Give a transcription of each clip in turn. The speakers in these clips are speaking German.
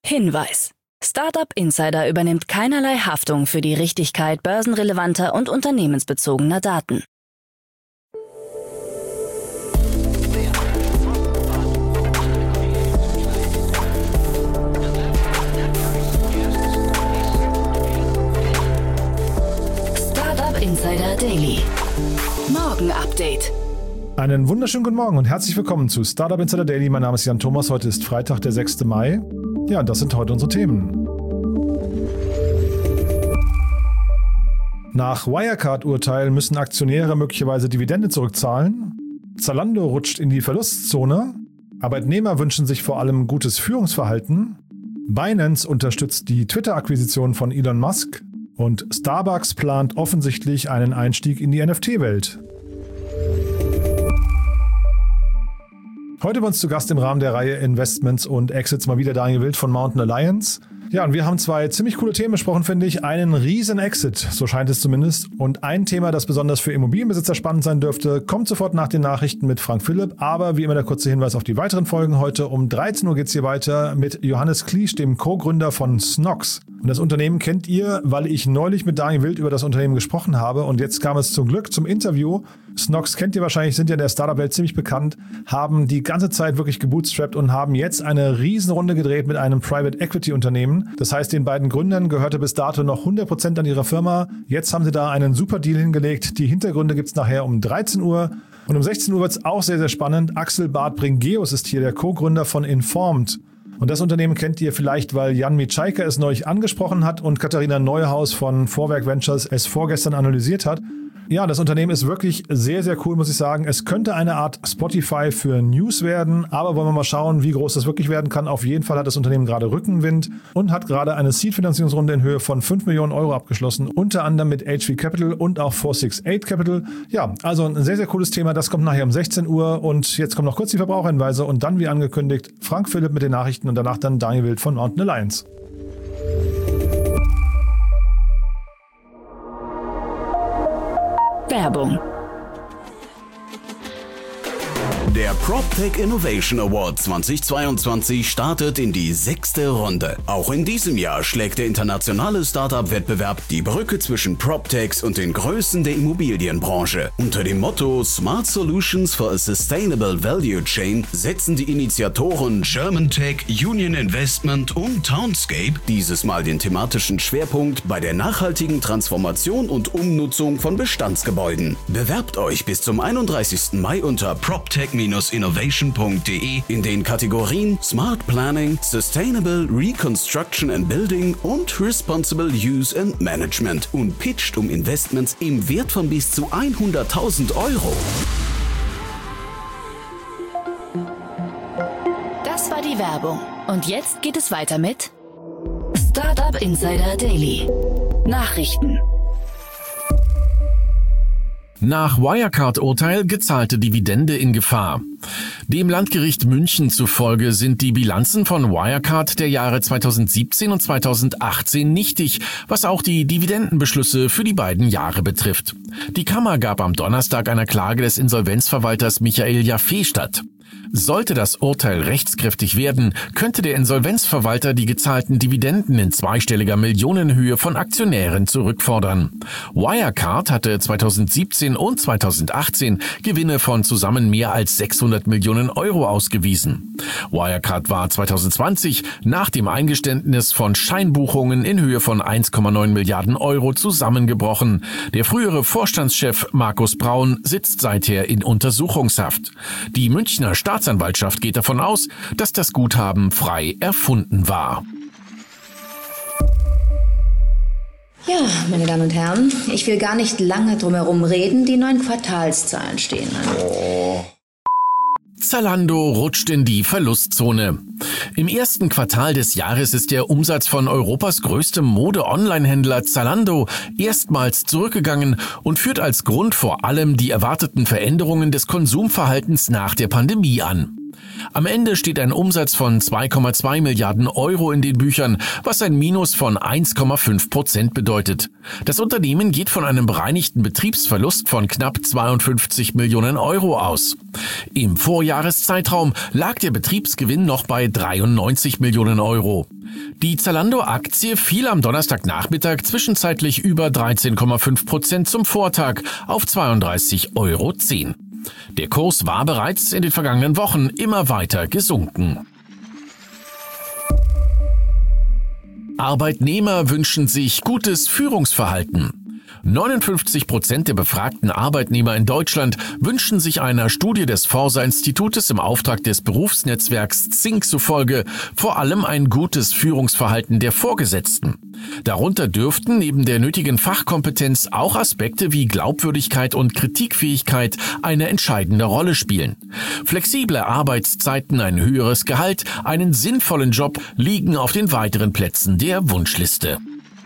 Hinweis: Startup Insider übernimmt keinerlei Haftung für die Richtigkeit börsenrelevanter und unternehmensbezogener Daten. Startup Insider Daily. Morgen Update. Einen wunderschönen guten Morgen und herzlich willkommen zu Startup Insider Daily. Mein Name ist Jan Thomas. Heute ist Freitag, der 6. Mai. Ja, das sind heute unsere Themen. Nach Wirecard-Urteil müssen Aktionäre möglicherweise Dividende zurückzahlen. Zalando rutscht in die Verlustzone. Arbeitnehmer wünschen sich vor allem gutes Führungsverhalten. Binance unterstützt die Twitter-Akquisition von Elon Musk. Und Starbucks plant offensichtlich einen Einstieg in die NFT-Welt. Heute bei uns zu Gast im Rahmen der Reihe Investments und Exits mal wieder Daniel Wild von Mountain Alliance. Ja, und wir haben zwei ziemlich coole Themen besprochen, finde ich. Einen riesen Exit, so scheint es zumindest. Und ein Thema, das besonders für Immobilienbesitzer spannend sein dürfte, kommt sofort nach den Nachrichten mit Frank Philipp. Aber wie immer der kurze Hinweis auf die weiteren Folgen. Heute um 13 Uhr geht's hier weiter mit Johannes Kliesch, dem Co-Gründer von Snox. Und das Unternehmen kennt ihr, weil ich neulich mit Daniel Wild über das Unternehmen gesprochen habe. Und jetzt kam es zum Glück zum Interview. Snox kennt ihr wahrscheinlich, sind ja in der Startup-Welt ziemlich bekannt, haben die ganze Zeit wirklich gebootstrapped und haben jetzt eine Riesenrunde gedreht mit einem Private-Equity-Unternehmen. Das heißt, den beiden Gründern gehörte bis dato noch 100% an ihrer Firma. Jetzt haben sie da einen super Deal hingelegt. Die Hintergründe gibt's nachher um 13 Uhr. Und um 16 Uhr wird's auch sehr, sehr spannend. Axel Barth-Bringeus ist hier der Co-Gründer von Informed. Und das Unternehmen kennt ihr vielleicht, weil Jan Mitschaika es neulich angesprochen hat und Katharina Neuhaus von Vorwerk Ventures es vorgestern analysiert hat. Ja, das Unternehmen ist wirklich sehr, sehr cool, muss ich sagen. Es könnte eine Art Spotify für News werden, aber wollen wir mal schauen, wie groß das wirklich werden kann. Auf jeden Fall hat das Unternehmen gerade Rückenwind und hat gerade eine Seed-Finanzierungsrunde in Höhe von 5 Millionen Euro abgeschlossen, unter anderem mit HV Capital und auch 468 Capital. Ja, also ein sehr, sehr cooles Thema. Das kommt nachher um 16 Uhr und jetzt kommen noch kurz die Verbraucherhinweise und dann, wie angekündigt, Frank Philipp mit den Nachrichten und danach dann Daniel Wild von Mountain Alliance. Werbung. Der PropTech Innovation Award 2022 startet in die 6. Runde. Auch in diesem Jahr schlägt der internationale Startup-Wettbewerb die Brücke zwischen PropTechs und den Größen der Immobilienbranche. Unter dem Motto Smart Solutions for a Sustainable Value Chain setzen die Initiatoren German Tech, Union Investment und Townscape dieses Mal den thematischen Schwerpunkt bei der nachhaltigen Transformation und Umnutzung von Bestandsgebäuden. Bewerbt euch bis zum 31. Mai unter proptech-innovation.de in den Kategorien Smart Planning, Sustainable Reconstruction and Building und Responsible Use and Management und pitcht um Investments im Wert von bis zu 100.000 Euro. Das war die Werbung. Und jetzt geht es weiter mit Startup Insider Daily. Nachrichten. Nach Wirecard-Urteil gezahlte Dividende in Gefahr. Dem Landgericht München zufolge sind die Bilanzen von Wirecard der Jahre 2017 und 2018 nichtig, was auch die Dividendenbeschlüsse für die beiden Jahre betrifft. Die Kammer gab am Donnerstag einer Klage des Insolvenzverwalters Michael Jaffe statt. Sollte das Urteil rechtskräftig werden, könnte der Insolvenzverwalter die gezahlten Dividenden in zweistelliger Millionenhöhe von Aktionären zurückfordern. Wirecard hatte 2017 und 2018 Gewinne von zusammen mehr als 600 Millionen Euro ausgewiesen. Wirecard war 2020 nach dem Eingeständnis von Scheinbuchungen in Höhe von 1,9 Milliarden Euro zusammengebrochen. Der frühere Vorstandschef Markus Braun sitzt seither in Untersuchungshaft. Die Münchner Staatsanwaltschaft geht davon aus, dass das Guthaben frei erfunden war. Ja, meine Damen und Herren, ich will gar nicht lange drum herum reden, die neuen Quartalszahlen stehen an. Zalando rutscht in die Verlustzone. Im ersten Quartal des Jahres ist der Umsatz von Europas größtem Mode-Online-Händler Zalando erstmals zurückgegangen und führt als Grund vor allem die erwarteten Veränderungen des Konsumverhaltens nach der Pandemie an. Am Ende steht ein Umsatz von 2,2 Milliarden Euro in den Büchern, was ein Minus von 1,5% bedeutet. Das Unternehmen geht von einem bereinigten Betriebsverlust von knapp 52 Millionen Euro aus. Im Vorjahreszeitraum lag der Betriebsgewinn noch bei 93 Millionen Euro. Die Zalando-Aktie fiel am Donnerstagnachmittag zwischenzeitlich über 13,5% zum Vortag auf 32,10 Euro. Der Kurs war bereits in den vergangenen Wochen immer weiter gesunken. Arbeitnehmer wünschen sich gutes Führungsverhalten. 59% der befragten Arbeitnehmer in Deutschland wünschen sich einer Studie des Forsa-Institutes im Auftrag des Berufsnetzwerks ZINK zufolge vor allem ein gutes Führungsverhalten der Vorgesetzten. Darunter dürften neben der nötigen Fachkompetenz auch Aspekte wie Glaubwürdigkeit und Kritikfähigkeit eine entscheidende Rolle spielen. Flexible Arbeitszeiten, ein höheres Gehalt, einen sinnvollen Job liegen auf den weiteren Plätzen der Wunschliste.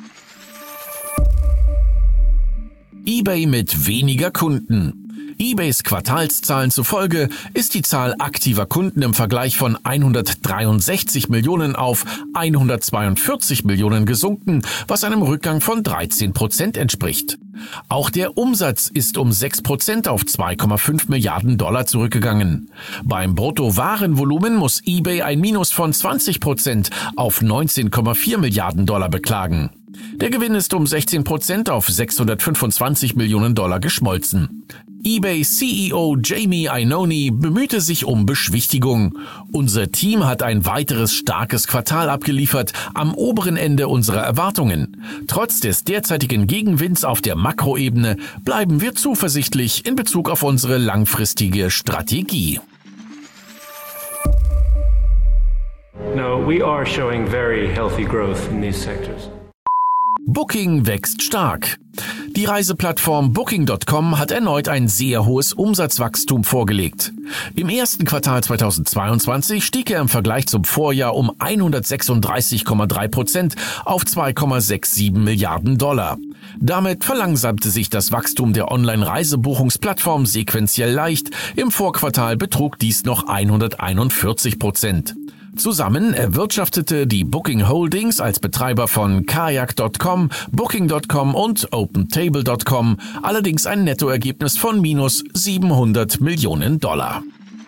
eBay mit weniger Kunden. eBays Quartalszahlen zufolge ist die Zahl aktiver Kunden im Vergleich von 163 Millionen auf 142 Millionen gesunken, was einem Rückgang von 13% entspricht. Auch der Umsatz ist um 6% auf 2,5 Milliarden Dollar zurückgegangen. Beim Bruttowarenvolumen muss eBay ein Minus von 20% auf 19,4 Milliarden Dollar beklagen. Der Gewinn ist um 16% auf 625 Millionen Dollar geschmolzen. eBay-CEO Jamie Iannone bemühte sich um Beschwichtigung. Unser Team hat ein weiteres starkes Quartal abgeliefert, am oberen Ende unserer Erwartungen. Trotz des derzeitigen Gegenwinds auf der Makroebene bleiben wir zuversichtlich in Bezug auf unsere langfristige Strategie. No, we are showing very healthy growth in these sectors. Booking wächst stark. Die Reiseplattform Booking.com hat erneut ein sehr hohes Umsatzwachstum vorgelegt. Im ersten Quartal 2022 stieg er im Vergleich zum Vorjahr um 136,3% auf 2,67 Milliarden Dollar. Damit verlangsamte sich das Wachstum der Online-Reisebuchungsplattform sequenziell leicht. Im Vorquartal betrug dies noch 141%. Zusammen erwirtschaftete die Booking Holdings als Betreiber von Kayak.com, Booking.com und OpenTable.com allerdings ein Nettoergebnis von minus 700 Millionen Dollar.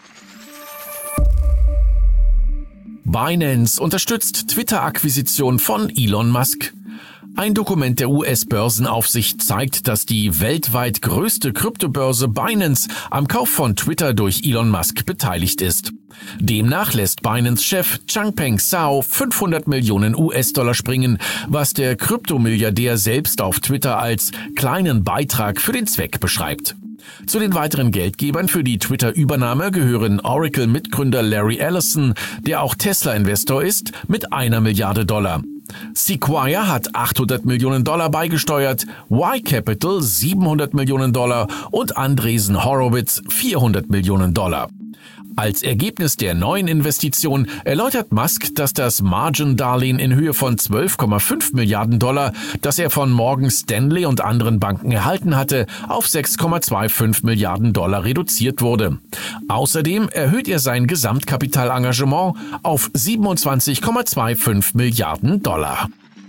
Binance unterstützt Twitter-Akquisition von Elon Musk. Ein Dokument der US-Börsenaufsicht zeigt, dass die weltweit größte Kryptobörse Binance am Kauf von Twitter durch Elon Musk beteiligt ist. Demnach lässt Binance-Chef Changpeng Zhao 500 Millionen US-Dollar springen, was der Kryptomilliardär selbst auf Twitter als kleinen Beitrag für den Zweck beschreibt. Zu den weiteren Geldgebern für die Twitter-Übernahme gehören Oracle-Mitgründer Larry Ellison, der auch Tesla-Investor ist, mit 1 Milliarde Dollar. Sequoia hat 800 Millionen Dollar beigesteuert, Y-Capital 700 Millionen Dollar und Andreessen Horowitz 400 Millionen Dollar. Als Ergebnis der neuen Investition erläutert Musk, dass das Margin-Darlehen in Höhe von 12,5 Milliarden Dollar, das er von Morgan Stanley und anderen Banken erhalten hatte, auf 6,25 Milliarden Dollar reduziert wurde. Außerdem erhöht er sein Gesamtkapitalengagement auf 27,25 Milliarden Dollar.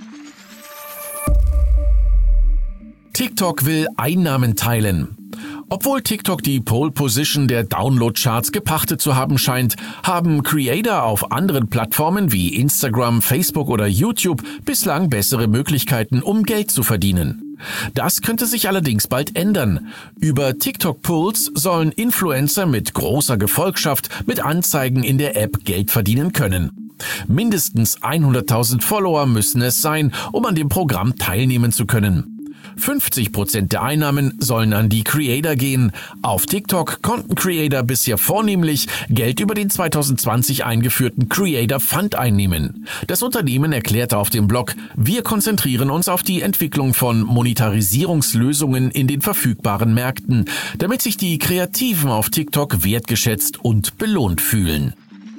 TikTok will Einnahmen teilen. Obwohl TikTok die Pole Position der Download-Charts gepachtet zu haben scheint, haben Creator auf anderen Plattformen wie Instagram, Facebook oder YouTube bislang bessere Möglichkeiten, um Geld zu verdienen. Das könnte sich allerdings bald ändern. Über TikTok Pulse sollen Influencer mit großer Gefolgschaft mit Anzeigen in der App Geld verdienen können. Mindestens 100.000 Follower müssen es sein, um an dem Programm teilnehmen zu können. 50% der Einnahmen sollen an die Creator gehen. Auf TikTok konnten Creator bisher vornehmlich Geld über den 2020 eingeführten Creator Fund einnehmen. Das Unternehmen erklärte auf dem Blog: Wir konzentrieren uns auf die Entwicklung von Monetarisierungslösungen in den verfügbaren Märkten, damit sich die Kreativen auf TikTok wertgeschätzt und belohnt fühlen.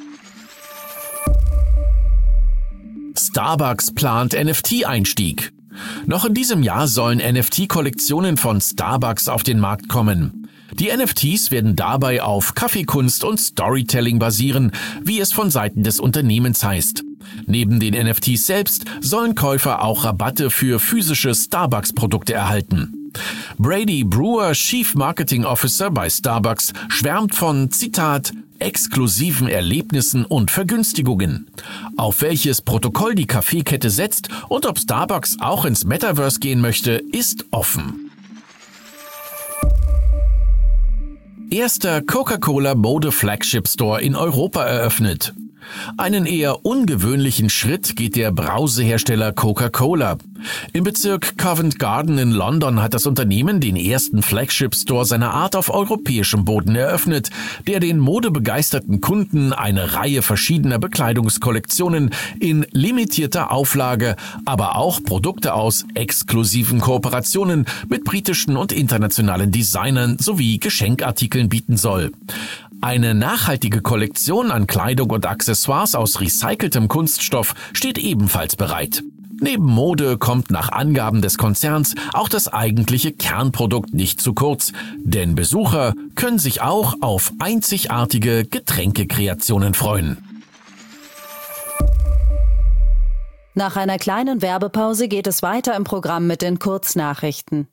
Starbucks plant NFT-Einstieg. Noch in diesem Jahr sollen NFT-Kollektionen von Starbucks auf den Markt kommen. Die NFTs werden dabei auf Kaffeekunst und Storytelling basieren, wie es von Seiten des Unternehmens heißt. Neben den NFTs selbst sollen Käufer auch Rabatte für physische Starbucks-Produkte erhalten. Brady Brewer, Chief Marketing Officer bei Starbucks, schwärmt von, Zitat, exklusiven Erlebnissen und Vergünstigungen. Auf welches Protokoll die Kaffeekette setzt und ob Starbucks auch ins Metaverse gehen möchte, ist offen. Erster Coca-Cola Mode Flagship Store in Europa eröffnet. Einen eher ungewöhnlichen Schritt geht der Brausehersteller Coca-Cola. Im Bezirk Covent Garden in London hat das Unternehmen den ersten Flagship-Store seiner Art auf europäischem Boden eröffnet, der den modebegeisterten Kunden eine Reihe verschiedener Bekleidungskollektionen in limitierter Auflage, aber auch Produkte aus exklusiven Kooperationen mit britischen und internationalen Designern sowie Geschenkartikeln bieten soll. Eine nachhaltige Kollektion an Kleidung und Accessoires aus recyceltem Kunststoff steht ebenfalls bereit. Neben Mode kommt nach Angaben des Konzerns auch das eigentliche Kernprodukt nicht zu kurz, denn Besucher können sich auch auf einzigartige Getränkekreationen freuen. Nach einer kleinen Werbepause geht es weiter im Programm mit den Kurznachrichten.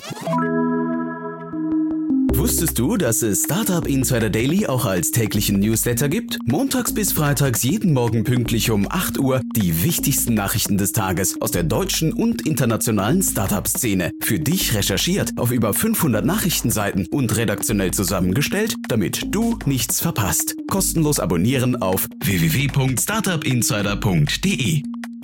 Wusstest du, dass es Startup Insider Daily auch als täglichen Newsletter gibt? Montags bis freitags jeden Morgen pünktlich um 8 Uhr die wichtigsten Nachrichten des Tages aus der deutschen und internationalen Startup-Szene. Für dich recherchiert auf über 500 Nachrichtenseiten und redaktionell zusammengestellt, damit du nichts verpasst. Kostenlos abonnieren auf www.startupinsider.de.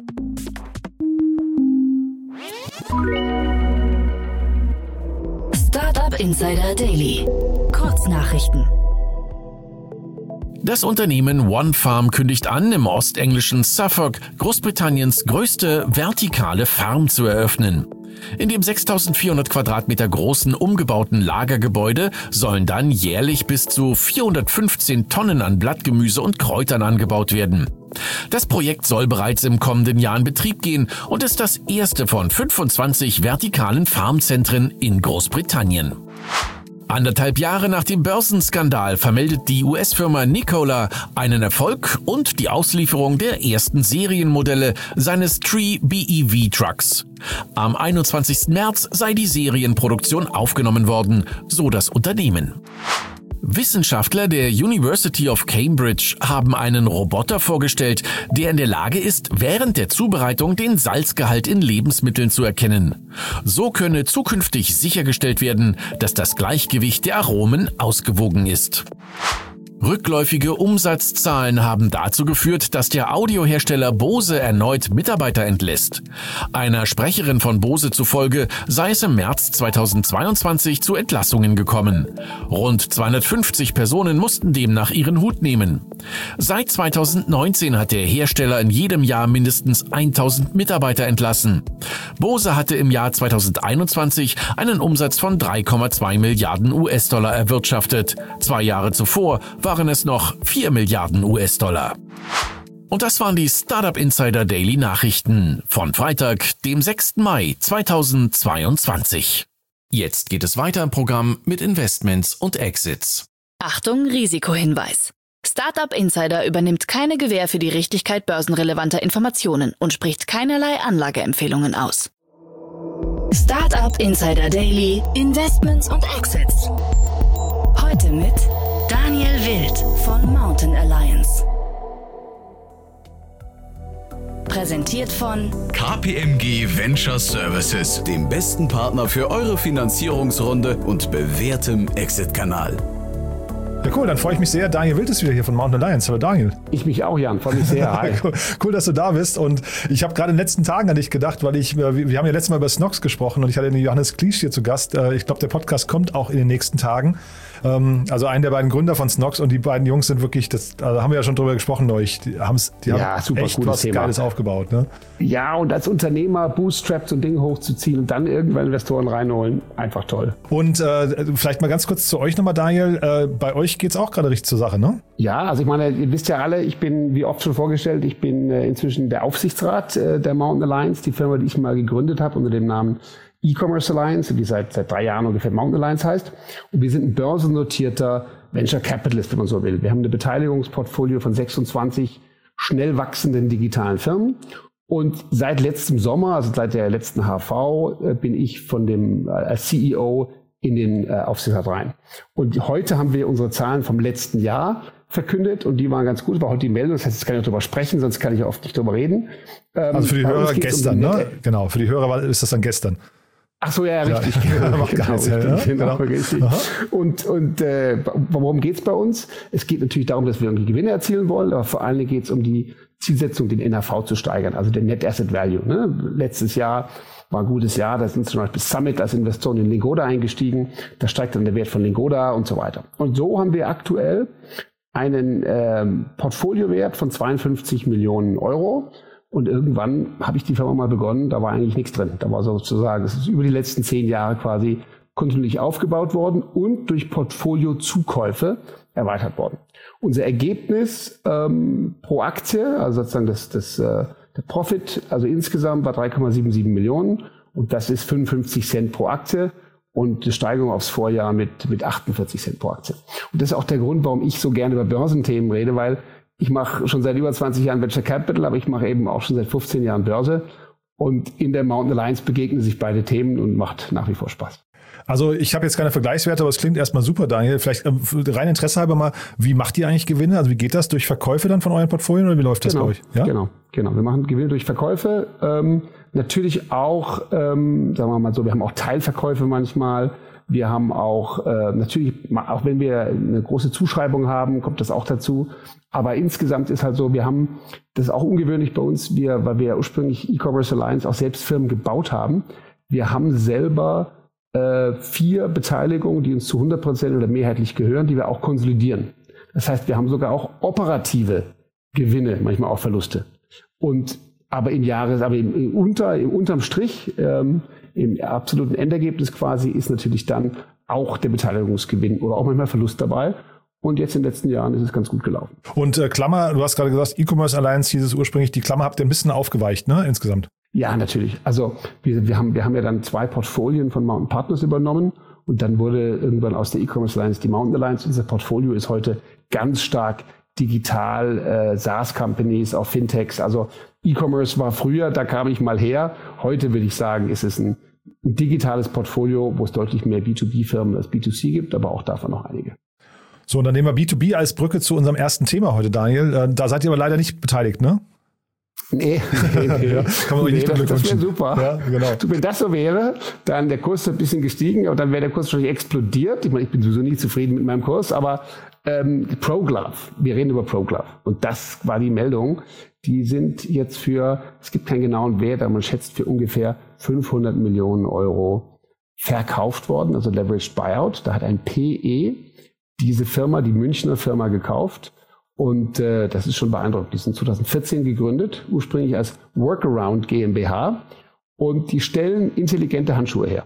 Startup Insider Daily. Kurznachrichten. Das Unternehmen OneFarm kündigt an, im ostenglischen Suffolk Großbritanniens größte vertikale Farm zu eröffnen. In dem 6.400 Quadratmeter großen umgebauten Lagergebäude sollen dann jährlich bis zu 415 Tonnen an Blattgemüse und Kräutern angebaut werden. Das Projekt soll bereits im kommenden Jahr in Betrieb gehen und ist das erste von 25 vertikalen Farmzentren in Großbritannien. 1,5 Jahre nach dem Börsenskandal vermeldet die US-Firma Nikola einen Erfolg und die Auslieferung der ersten Serienmodelle seines Tree BEV Trucks. Am 21. März sei die Serienproduktion aufgenommen worden, so das Unternehmen. Wissenschaftler der University of Cambridge haben einen Roboter vorgestellt, der in der Lage ist, während der Zubereitung den Salzgehalt in Lebensmitteln zu erkennen. So könne zukünftig sichergestellt werden, dass das Gleichgewicht der Aromen ausgewogen ist. Rückläufige Umsatzzahlen haben dazu geführt, dass der Audiohersteller Bose erneut Mitarbeiter entlässt. Einer Sprecherin von Bose zufolge sei es im März 2022 zu Entlassungen gekommen. Rund 250 Personen mussten demnach ihren Hut nehmen. Seit 2019 hat der Hersteller in jedem Jahr mindestens 1000 Mitarbeiter entlassen. Bose hatte im Jahr 2021 einen Umsatz von 3,2 Milliarden US-Dollar erwirtschaftet. 2 Jahre zuvor waren es noch 4 Milliarden US-Dollar. Und das waren die Startup Insider Daily Nachrichten von Freitag, dem 6. Mai 2022. Jetzt geht es weiter im Programm mit Investments und Exits. Achtung, Risikohinweis. Startup Insider übernimmt keine Gewähr für die Richtigkeit börsenrelevanter Informationen und spricht keinerlei Anlageempfehlungen aus. Startup Insider Daily, Investments und Exits. Heute mit Daniel Wild von Mountain Alliance. Präsentiert von KPMG Venture Services, dem besten Partner für eure Finanzierungsrunde und bewährtem Exit-Kanal. Ja, cool, dann freue ich mich sehr. Daniel Wild ist wieder hier von Mountain Alliance. Hallo Daniel. Ich mich auch, Jan. Freue mich sehr. Hi. Cool, dass du da bist. Und ich habe gerade in den letzten Tagen an dich gedacht, weil wir haben ja letztes Mal über Snox gesprochen und ich hatte den Johannes Kliesch hier zu Gast. Ich glaube, der Podcast kommt auch in den nächsten Tagen. Also einen der beiden Gründer von Snox und die beiden Jungs sind wirklich, haben wir ja schon drüber gesprochen neulich, die haben super echt was Thema. Geiles aufgebaut. Ne? Ja, und als Unternehmer bootstrapped so ein Ding hochzuziehen und dann irgendwann Investoren reinholen, einfach toll. Und vielleicht mal ganz kurz zu euch nochmal, Daniel. Bei euch geht es auch gerade richtig zur Sache, ne? Ja, also ich meine, ihr wisst ja alle, ich bin, wie oft schon vorgestellt, ich bin inzwischen der Aufsichtsrat der Mountain Alliance, die Firma, die ich mal gegründet habe unter dem Namen E-Commerce Alliance, die seit 3 Jahren ungefähr Mountain Alliance heißt. Und wir sind ein börsennotierter Venture Capitalist, wenn man so will. Wir haben ein Beteiligungsportfolio von 26 schnell wachsenden digitalen Firmen. Und seit letztem Sommer, also seit der letzten HV, bin ich von dem als CEO in den Aufsichtsrat rein. Und heute haben wir unsere Zahlen vom letzten Jahr verkündet und die waren ganz gut. War heute die Meldung, das heißt, jetzt kann ich darüber sprechen, sonst kann ich ja oft nicht darüber reden. Also für die Hörer gestern, ne? Genau, für die Hörer ist das dann gestern. Ach so, ja, richtig. Genau. Und worum geht's bei uns? Es geht natürlich darum, dass wir irgendwie Gewinne erzielen wollen, aber vor allen Dingen geht es um die Zielsetzung, den NAV zu steigern, also den Net Asset Value. Ne? Letztes Jahr war ein gutes Jahr, da sind zum Beispiel Summit als Investoren in Lingoda eingestiegen, da steigt dann der Wert von Lingoda und so weiter. Und so haben wir aktuell einen Portfoliowert von 52 Millionen Euro. Und irgendwann habe ich die Firma mal begonnen, da war eigentlich nichts drin. Da war sozusagen, es ist über die letzten 10 Jahre quasi kontinuierlich aufgebaut worden und durch Portfolio-Zukäufe erweitert worden. Unser Ergebnis pro Aktie, also sozusagen der Profit, also insgesamt war 3,77 Millionen und das ist 55 Cent pro Aktie und die Steigerung aufs Vorjahr mit 48 Cent pro Aktie. Und das ist auch der Grund, warum ich so gerne über Börsenthemen rede, weil ich mache schon seit über 20 Jahren Venture Capital, aber ich mache eben auch schon seit 15 Jahren Börse. Und in der Mountain Alliance begegnen sich beide Themen und macht nach wie vor Spaß. Also ich habe jetzt keine Vergleichswerte, aber es klingt erstmal super, Daniel. Vielleicht rein Interesse halber mal, wie macht ihr eigentlich Gewinne? Also wie geht das? Durch Verkäufe dann von euren Portfolien oder wie läuft das bei euch? Ja? Genau. Wir machen Gewinne durch Verkäufe. Natürlich auch, sagen wir mal so, wir haben auch Teilverkäufe manchmal. Wir haben auch, natürlich, auch wenn wir eine große Zuschreibung haben, kommt das auch dazu. Aber insgesamt ist halt so, wir haben, das ist auch ungewöhnlich bei uns, weil wir ursprünglich E-Commerce Alliance auch selbst Firmen gebaut haben. Wir haben selber 4 Beteiligungen, die uns zu 100% oder mehrheitlich gehören, die wir auch konsolidieren. Das heißt, wir haben sogar auch operative Gewinne, manchmal auch Verluste. Aber unterm Strich, im absoluten Endergebnis quasi, ist natürlich dann auch der Beteiligungsgewinn oder auch manchmal Verlust dabei. Und jetzt in den letzten Jahren ist es ganz gut gelaufen. Und Klammer, du hast gerade gesagt, E-Commerce Alliance hieß es ursprünglich, die Klammer habt ihr ein bisschen aufgeweicht, ne, insgesamt? Ja, natürlich. Also wir haben ja dann 2 Portfolien von Mountain Partners übernommen und dann wurde irgendwann aus der E-Commerce Alliance die Mountain Alliance. Unser Portfolio ist heute ganz stark digital, SaaS-Companies, auch Fintechs. Also E-Commerce war früher, da kam ich mal her. Heute würde ich sagen, ist es ein digitales Portfolio, wo es deutlich mehr B2B-Firmen als B2C gibt, aber auch davon noch einige. So, und dann nehmen wir B2B als Brücke zu unserem ersten Thema heute, Daniel. Da seid ihr aber leider nicht beteiligt, ne? Nee. Ja, kann man euch nicht beglückwünschen. Das wäre super. Ja, genau. Wenn das so wäre, dann der Kurs ein bisschen gestiegen und dann wäre der Kurs wahrscheinlich explodiert. Ich meine, ich bin sowieso nie zufrieden mit meinem Kurs, aber ProGlove, wir reden über ProGlove und das war die Meldung. Die sind jetzt es gibt keinen genauen Wert, aber man schätzt für ungefähr 500 Millionen Euro verkauft worden, also Leveraged Buyout. Da hat ein PE diese Firma, die Münchner Firma, gekauft. Und das ist schon beeindruckend. Die sind 2014 gegründet, ursprünglich als Workaround GmbH. Und die stellen intelligente Handschuhe her.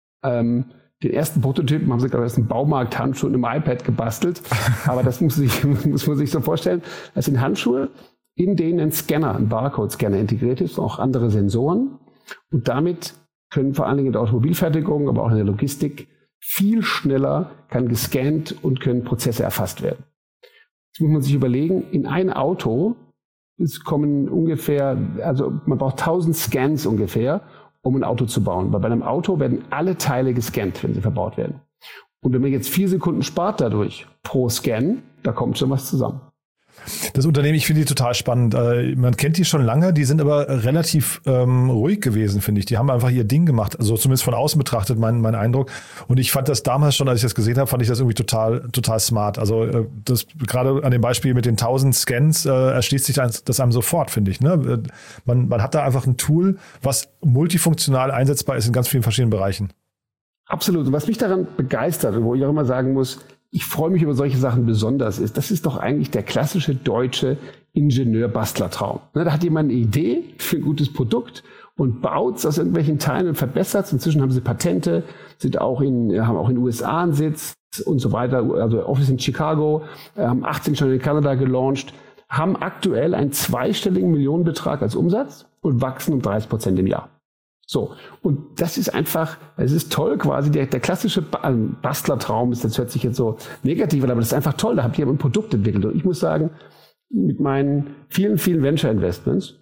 Den ersten Prototypen haben sie gerade aus dem Baumarkt Handschuhe und einem iPad gebastelt. Aber das muss man sich so vorstellen. Das sind Handschuhe, in denen ein Scanner, ein Barcode-Scanner integriert ist, auch andere Sensoren. Und damit können vor allen Dingen in der Automobilfertigung, aber auch in der Logistik viel schneller kann gescannt und können Prozesse erfasst werden. Jetzt muss man sich überlegen, in ein Auto kommen ungefähr, also man braucht 1000 Scans ungefähr, um ein Auto zu bauen. Weil bei einem Auto werden alle Teile gescannt, wenn sie verbaut werden. Und wenn man jetzt 4 Sekunden spart dadurch pro Scan, da kommt schon was zusammen. Das Unternehmen, ich finde die total spannend. Man kennt die schon lange, die sind aber relativ ruhig gewesen, finde ich. Die haben einfach ihr Ding gemacht, also zumindest von außen betrachtet, mein Eindruck. Und ich fand das damals schon, als ich das gesehen habe, fand ich das irgendwie total smart. Also das gerade an dem Beispiel mit den 1000 Scans erschließt sich das einem sofort, finde ich. Ne? Man hat da einfach ein Tool, was multifunktional einsetzbar ist in ganz vielen verschiedenen Bereichen. Absolut. Und was mich daran begeistert, wo ich auch immer sagen muss, ich freue mich über solche Sachen besonders, das ist doch eigentlich der klassische deutsche Ingenieur-Bastler-Traum. Da hat jemand eine Idee für ein gutes Produkt und baut es aus irgendwelchen Teilen und verbessert es. Inzwischen haben sie Patente, haben auch in den USA einen Sitz und so weiter, also Office in Chicago, haben 18 schon in Kanada gelauncht, haben aktuell einen 2-stelligen Millionenbetrag als Umsatz und wachsen um 30% im Jahr. So, und das ist einfach, es ist toll quasi, der klassische Bastlertraum das hört sich jetzt so negativ an, aber das ist einfach toll, da habt ihr ein Produkt entwickelt. Und ich muss sagen, mit meinen vielen, vielen Venture-Investments,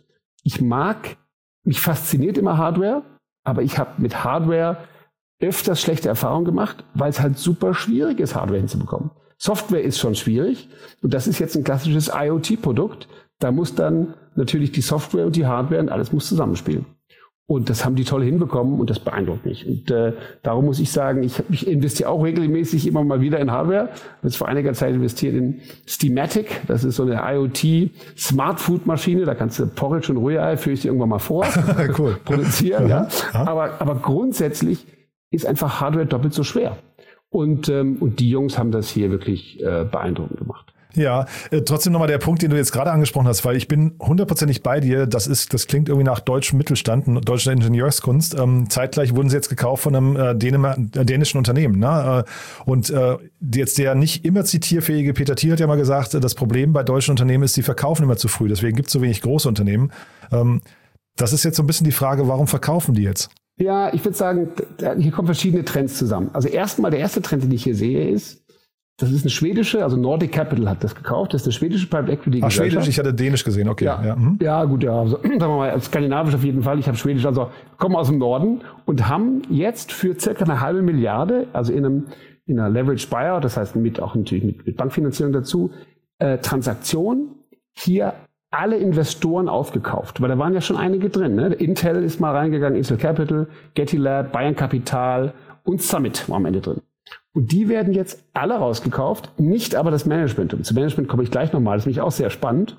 mich fasziniert immer Hardware, aber ich habe mit Hardware öfters schlechte Erfahrungen gemacht, weil es halt super schwierig ist, Hardware hinzubekommen. Software ist schon schwierig und das ist jetzt ein klassisches IoT-Produkt. Da muss dann natürlich die Software und die Hardware und alles muss zusammenspielen. Und das haben die toll hinbekommen und das beeindruckt mich. Und darum muss ich sagen, ich investiere auch regelmäßig immer mal wieder in Hardware. Ich habe jetzt vor einiger Zeit investiert in Steamatic. Das ist so eine IoT-Smart-Food-Maschine. Da kannst du Porridge und Rührei, führe ich dir irgendwann mal vor, cool. Produzieren. Ja. Aber grundsätzlich ist einfach Hardware doppelt so schwer. Und die Jungs haben das hier wirklich beeindruckend gemacht. Ja, trotzdem nochmal der Punkt, den du jetzt gerade angesprochen hast, weil ich bin 100%ig bei dir. Das klingt irgendwie nach deutschem Mittelstand, deutscher Ingenieurskunst. Zeitgleich wurden sie jetzt gekauft von einem dänischen Unternehmen. Ne? Und jetzt der nicht immer zitierfähige Peter Thiel hat ja mal gesagt, das Problem bei deutschen Unternehmen ist, sie verkaufen immer zu früh. Deswegen gibt es so wenig große Unternehmen. Das ist jetzt so ein bisschen die Frage, warum verkaufen die jetzt? Ja, ich würde sagen, hier kommen verschiedene Trends zusammen. Also erstmal, der erste Trend, den ich hier sehe, ist, das ist eine schwedische, also Nordic Capital hat das gekauft, das ist eine schwedische Private Equity Gesellschaft. Schwedisch, ich hatte Dänisch gesehen, okay. Ja, gut, ja, also, sagen wir mal, skandinavisch auf jeden Fall, ich habe Schwedisch, also kommen aus dem Norden und haben jetzt für circa 1,5 Milliarde, also in einer Leverage Buyout, das heißt auch natürlich mit Bankfinanzierung dazu, Transaktion hier alle Investoren aufgekauft, weil da waren ja schon einige drin. Ne? Intel ist mal reingegangen, Intel Capital, Getty Lab, Bayern Capital und Summit war am Ende drin. Und die werden jetzt alle rausgekauft, nicht aber das Management. Und zum Management komme ich gleich nochmal, das ist nämlich auch sehr spannend.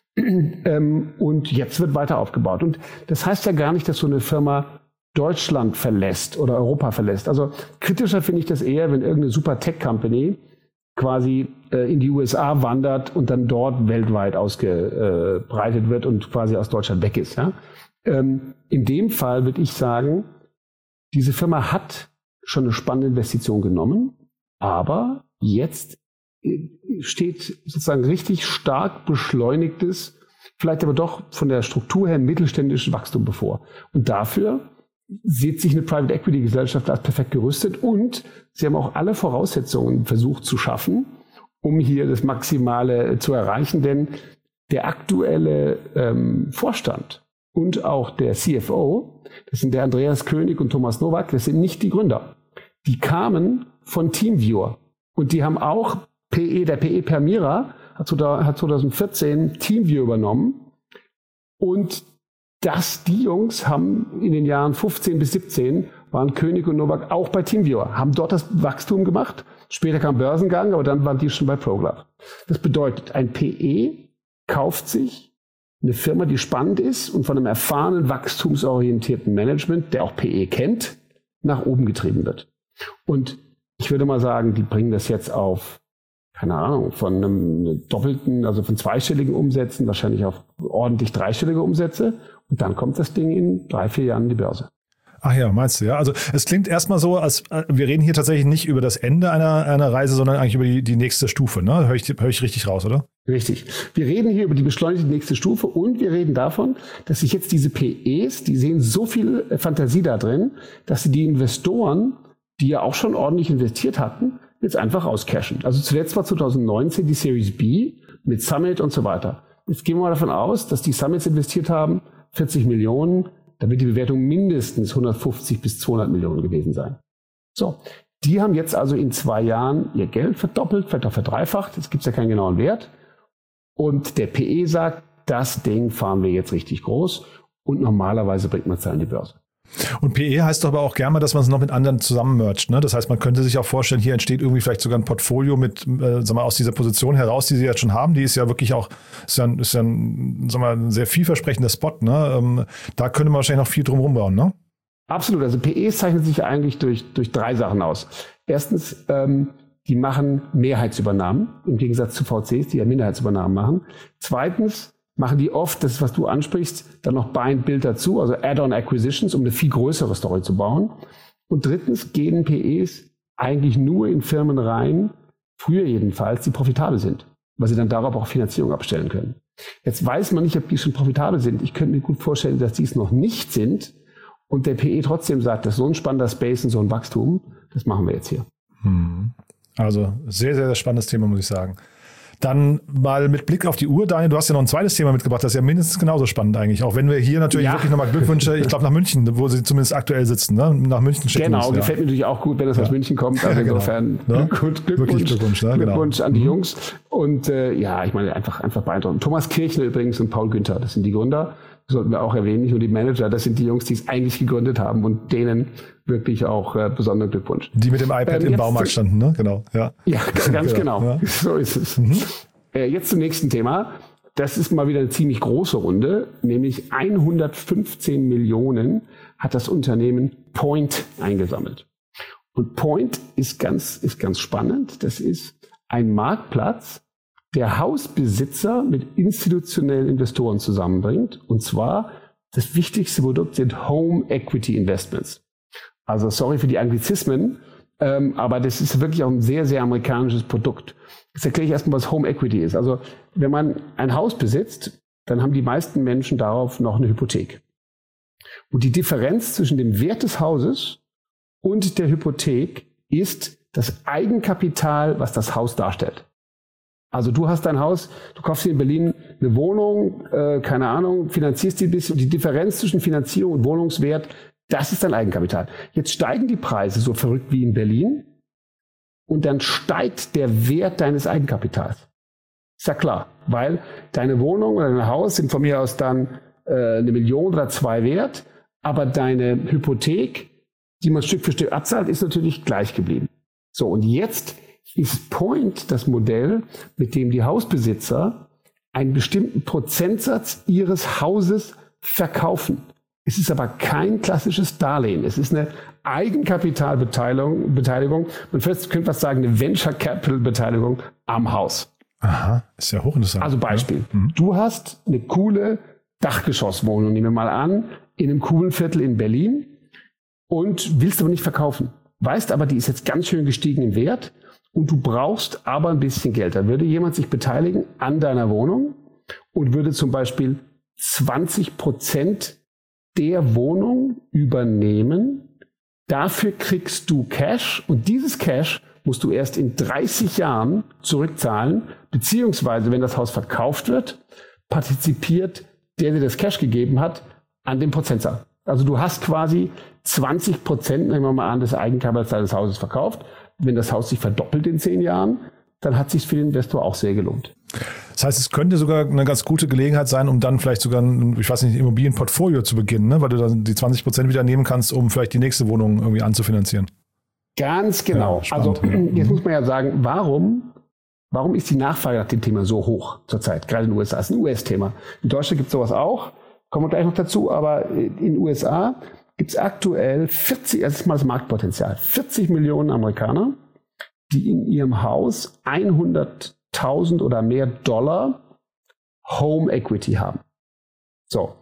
Und jetzt wird weiter aufgebaut. Und das heißt ja gar nicht, dass so eine Firma Deutschland verlässt oder Europa verlässt. Also kritischer finde ich das eher, wenn irgendeine super Tech-Company quasi in die USA wandert und dann dort weltweit ausgebreitet wird und quasi aus Deutschland weg ist. Ja? In dem Fall würde ich sagen, diese Firma hat schon eine spannende Investition genommen, aber jetzt steht sozusagen richtig stark beschleunigtes, vielleicht aber doch von der Struktur her mittelständisches Wachstum bevor. Und dafür sieht sich eine Private Equity Gesellschaft als perfekt gerüstet und sie haben auch alle Voraussetzungen versucht zu schaffen, um hier das Maximale zu erreichen, denn der aktuelle Vorstand und auch der CFO, das sind der Andreas König und Thomas Nowak, das sind nicht die Gründer. Die kamen von TeamViewer und die haben auch der PE Permira hat 2014 TeamViewer übernommen und die Jungs haben in den Jahren 15 bis 17 waren König und Nowak auch bei TeamViewer, haben dort das Wachstum gemacht. Später kam Börsengang, aber dann waren die schon bei ProGlove. Das bedeutet, ein PE kauft sich eine Firma, die spannend ist und von einem erfahrenen, wachstumsorientierten Management, der auch PE kennt, nach oben getrieben wird. Und ich würde mal sagen, die bringen das jetzt auf, keine Ahnung, von einem doppelten, also von zweistelligen Umsätzen, wahrscheinlich auf ordentlich dreistellige Umsätze. Und dann kommt das Ding in 3-4 Jahren in die Börse. Ach ja, meinst du, ja? Also es klingt erstmal so, als wir reden hier tatsächlich nicht über das Ende einer Reise, sondern eigentlich über die nächste Stufe, ne? Hör ich richtig raus, oder? Richtig. Wir reden hier über die beschleunigte nächste Stufe und wir reden davon, dass sich jetzt diese PEs, die sehen so viel Fantasie da drin, dass sie die Investoren, die ja auch schon ordentlich investiert hatten, jetzt einfach auscashen. Also zuletzt war 2019 die Series B mit Summit und so weiter. Jetzt gehen wir mal davon aus, dass die Summits investiert haben, 40 Millionen, da wird die Bewertung mindestens 150 bis 200 Millionen gewesen sein. So, die haben jetzt also in 2 Jahren ihr Geld verdoppelt, vielleicht auch verdreifacht, jetzt gibt es ja keinen genauen Wert. Und der PE sagt, das Ding fahren wir jetzt richtig groß und normalerweise bringt man es dann in die Börse. Und PE heißt doch aber auch gerne mal, dass man es noch mit anderen zusammen mercht, ne? Das heißt, man könnte sich auch vorstellen, hier entsteht irgendwie vielleicht sogar ein Portfolio mit, aus dieser Position heraus, die sie jetzt schon haben. Die ist ja wirklich auch, ist ja ein sehr vielversprechender Spot, ne? Da könnte man wahrscheinlich noch viel drum rumbauen, ne? Absolut. Also PE zeichnet sich eigentlich durch 3 Sachen aus. Erstens, die machen Mehrheitsübernahmen, im Gegensatz zu VCs, die ja Minderheitsübernahmen machen. Zweitens, machen die oft, das ist, was du ansprichst, dann noch Buy and Build dazu, also Add-on Acquisitions, um eine viel größere Story zu bauen. Und drittens gehen PEs eigentlich nur in Firmen rein, früher jedenfalls, die profitabel sind, weil sie dann darauf auch Finanzierung abstellen können. Jetzt weiß man nicht, ob die schon profitabel sind. Ich könnte mir gut vorstellen, dass die es noch nicht sind. und der PE trotzdem sagt, das ist so ein spannender Space und so ein Wachstum, das machen wir jetzt hier. Also sehr, sehr, sehr spannendes Thema, muss ich sagen. Dann mal mit Blick auf die Uhr, Daniel, du hast ja noch ein zweites Thema mitgebracht, das ist ja mindestens genauso spannend eigentlich. Auch wenn wir hier natürlich wirklich nochmal Glückwünsche, ich glaube nach München, wo sie zumindest aktuell sitzen, ne? Nach München schicken. Genau, gefällt mir natürlich auch gut, wenn das aus München kommt. Also insofern Glückwunsch an die Jungs. Und ich meine, einfach beeindruckend. Thomas Kirchner übrigens und Paul Günther, das sind die Gründer. Das sollten wir auch erwähnen, nicht nur die Manager, das sind die Jungs, die es eigentlich gegründet haben und denen wirklich auch besonderen Glückwunsch. Die mit dem iPad im Baumarkt standen, ne? Genau. Ja, ganz genau. Ja. So ist es. Jetzt zum nächsten Thema. Das ist mal wieder eine ziemlich große Runde, nämlich 115 Millionen hat das Unternehmen Point eingesammelt. Und Point ist ganz spannend. Das ist ein Marktplatz, der Hausbesitzer mit institutionellen Investoren zusammenbringt. Und zwar, das wichtigste Produkt sind Home Equity Investments. Also sorry für die Anglizismen, aber das ist wirklich auch ein sehr, sehr amerikanisches Produkt. Jetzt erkläre ich erstmal, was Home Equity ist. Also wenn man ein Haus besitzt, dann haben die meisten Menschen darauf noch eine Hypothek. Und die Differenz zwischen dem Wert des Hauses und der Hypothek ist das Eigenkapital, was das Haus darstellt. Also du hast dein Haus, du kaufst hier in Berlin eine Wohnung, keine Ahnung, finanzierst die ein bisschen. Und die Differenz zwischen Finanzierung und Wohnungswert, das ist dein Eigenkapital. Jetzt steigen die Preise so verrückt wie in Berlin und dann steigt der Wert deines Eigenkapitals. Ist ja klar, weil deine Wohnung oder dein Haus sind von mir aus dann 1 Million oder 2 wert, aber deine Hypothek, die man Stück für Stück abzahlt, ist natürlich gleich geblieben. So, und jetzt ist Point das Modell, mit dem die Hausbesitzer einen bestimmten Prozentsatz ihres Hauses verkaufen. Es ist aber kein klassisches Darlehen. Es ist eine Eigenkapitalbeteiligung. Man könnte fast sagen, eine Venture Capital Beteiligung am Haus. Aha, ist ja hochinteressant. Also Beispiel. Ja. Du hast eine coole Dachgeschosswohnung, nehmen wir mal an, in einem coolen Viertel in Berlin und willst aber nicht verkaufen. Weißt aber, die ist jetzt ganz schön gestiegen im Wert. Und du brauchst aber ein bisschen Geld. Da würde jemand sich beteiligen an deiner Wohnung und würde zum Beispiel 20% der Wohnung übernehmen. Dafür kriegst du Cash und dieses Cash musst du erst in 30 Jahren zurückzahlen, beziehungsweise wenn das Haus verkauft wird, partizipiert der dir das Cash gegeben hat, an dem Prozentsatz. Also du hast quasi 20%, nehmen wir mal an, des Eigenkapitals deines Hauses verkauft. Wenn das Haus sich verdoppelt in 10 Jahren, dann hat es sich für den Investor auch sehr gelohnt. Das heißt, es könnte sogar eine ganz gute Gelegenheit sein, um dann vielleicht sogar ein, Immobilienportfolio zu beginnen, ne? Weil du dann die 20% wieder nehmen kannst, um vielleicht die nächste Wohnung irgendwie anzufinanzieren. Ganz genau. Ja, also jetzt muss man ja sagen, warum ist die Nachfrage nach dem Thema so hoch zurzeit, gerade in den USA? Das ist ein US-Thema. In Deutschland gibt es sowas auch, kommen wir gleich noch dazu, aber in den USA gibt es aktuell 40, das ist mal das Marktpotenzial, 40 Millionen Amerikaner, die in ihrem Haus 100.000 oder mehr Dollar Home Equity haben. So,